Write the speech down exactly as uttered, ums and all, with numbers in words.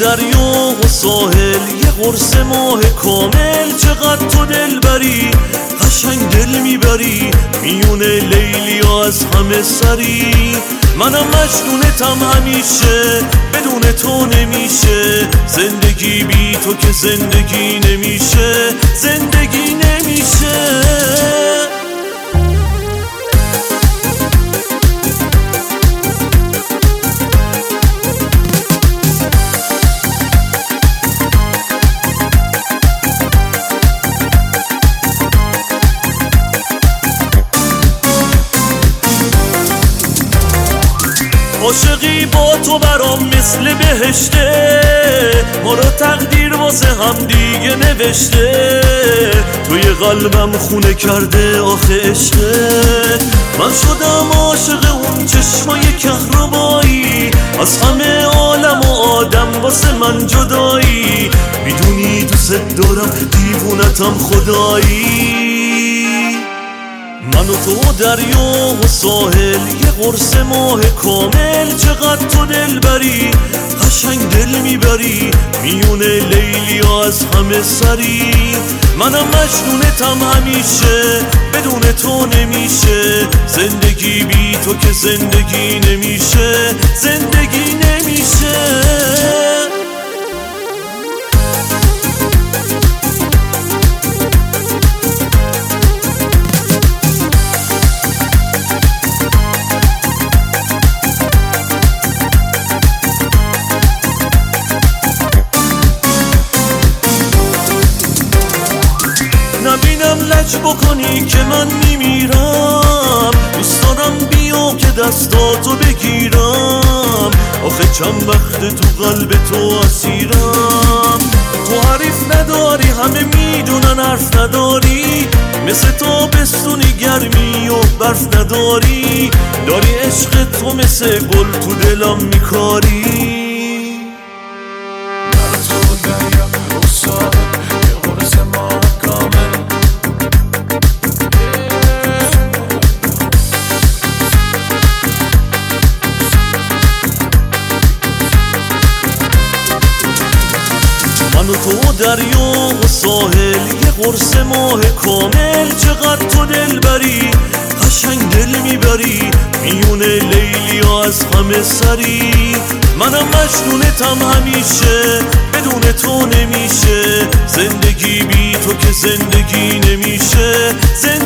دریا و ساحل، یه قرص ماه کامل. چقدر تو دل بری، قشنگ دل میبری، میونه لیلی ها از همه سری. منم مجنونتم همیشه، بدون تو نمیشه زندگی، بی تو که زندگی نمیشه، زندگی نمیشه. عاشقی با تو برام مثل بهشته، ما رو تقدیر واسه هم دیگه نوشته. توی قلبم خونه کرده آخه عشقت، من شدم عاشق اون چشمای کهربایی. از همه عالم و آدم واسه من جدایی، میدونی دوست دارم دیوونتم خدایی. من و تو دریا و ساحل، یه قرص ماه کامل. چقدر تو دل بری، قشنگ دل میبری، میونه لیلی ها از همه سری. منم مجنونتم همیشه، بدون تو نمیشه زندگی، بی تو که زندگی نمیشه، زندگی نمیشه. نبینم لج بکنی که من میمیرم، دوست دارم بیا که دستاتو بگیرم. آخه چند وقت تو قلب تو اسیرم، تو حریف نداری، همه میدونن حرف نداری. مثل تابستونی گرمی و برف نداری، داری عشق تو مثل گل تو دلم میکاری. من و تو دریا و ساحل، یه قرص ماه کامل. چقدر تو دل بری، قشنگ دل میبری، میونه لیلی ها از همه سری. منم مجنونتم همیشه، بدون تو نمیشه زندگی، بی تو که زندگی نمیشه.